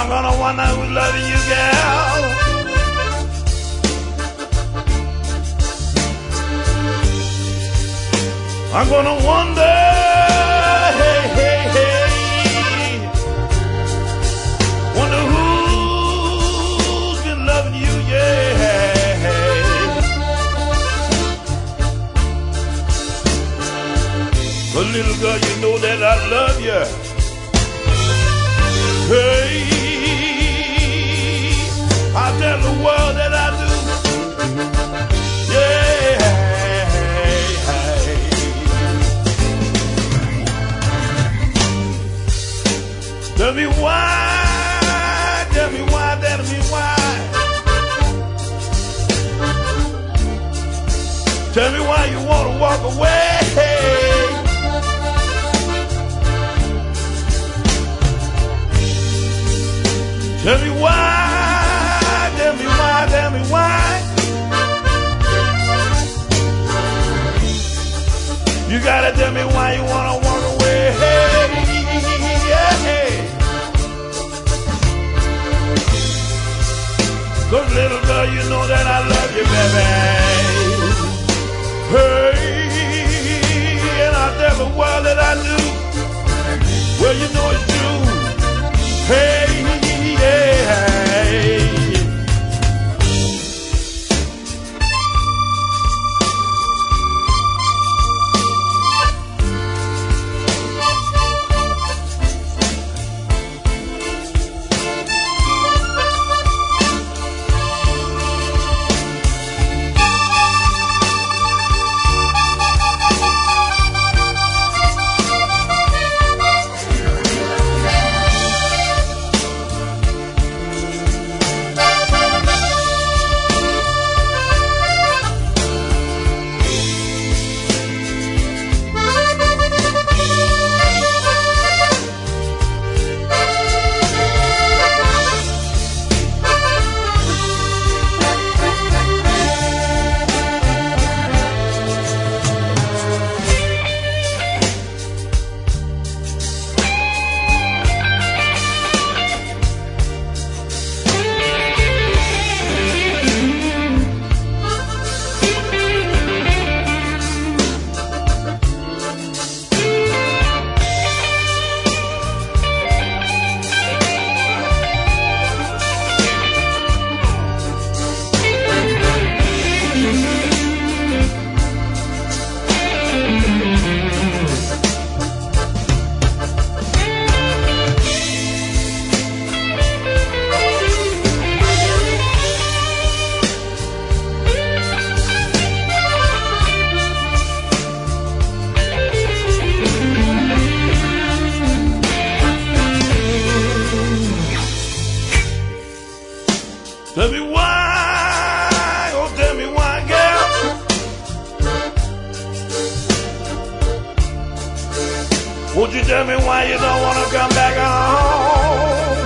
I'm gonna wonder who's loving you, girl. I'm gonna wonder, hey, hey, hey, wonder who's been loving you, yeah. But little girl, you know that I love you. Hey, I tell the world that I do. Yeah. Tell me why, tell me why, tell me why. Tell me why you wanna walk away. Tell me why, tell me why, tell me why. You gotta tell me why you wanna walk away. Cause little girl, you know that I love you, baby. Hey, and I tell the world that I do. Well, you know it's true. Hey, yeah. Tell me why, oh tell me why, girl. Won't you tell me why you don't wanna come back home?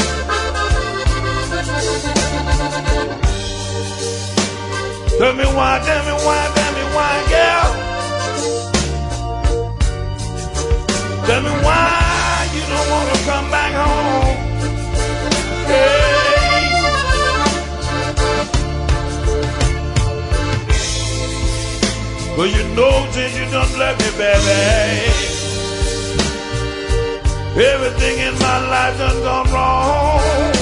Tell me why, tell me why, tell me why, girl. Tell me why you don't wanna come back home. Yeah. Well, you know since you done left me, baby, everything in my life done gone wrong.